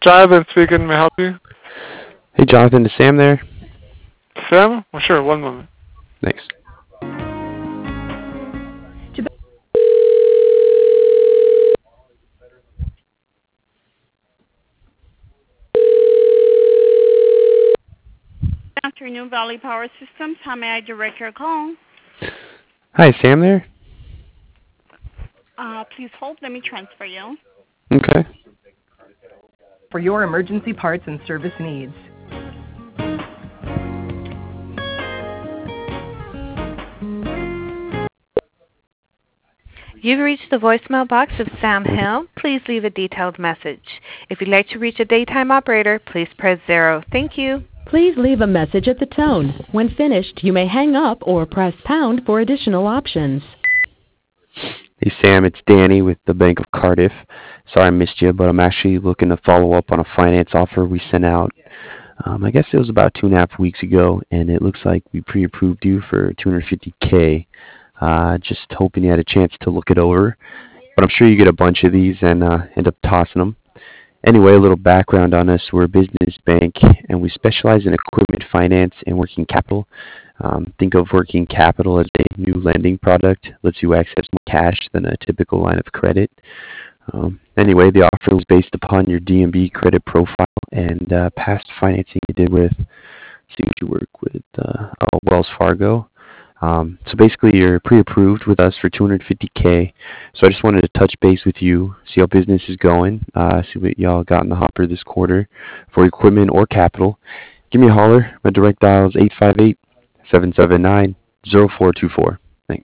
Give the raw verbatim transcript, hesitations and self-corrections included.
Jonathan speaking. May I help you? Hey, Jonathan, is Sam there? Sam? Well, sure. One moment. Thanks. Afternoon, Valley Power Systems. How may I direct your call? Hi, is Sam there? Uh, please hold. Let me transfer you. Okay. For your emergency parts and service needs. You've reached the voicemail box of Sam Hill. Please leave a detailed message. If you'd like to reach a daytime operator, please press zero. Thank you. Please leave a message at the tone. When finished, you may hang up or press pound for additional options. Hey, Sam, it's Danny with the Bank of Cardiff. Sorry I missed you, but I'm actually looking to follow up on a finance offer we sent out. Um, I guess it was about two and a half weeks ago, and it looks like we pre-approved you for two hundred fifty K. Uh, just hoping you had a chance to look it over. But I'm sure you get a bunch of these and uh, end up tossing them. Anyway, a little background on us. We're a business bank, and we specialize in equipment finance and working capital. Um, think of working capital as a new lending product. Lets you access more cash than a typical line of credit. Um, anyway, the offer was based upon your D and B credit profile and uh, past financing you did with, see what you work with, uh, oh, Wells Fargo. Um, so basically, you're pre-approved with us for two hundred fifty K. So I just wanted to touch base with you, see how business is going, uh, see what y'all got in the hopper this quarter for equipment or capital. Give me a holler. My direct dial is eight five eight, seven seven nine, zero four two four. Thanks.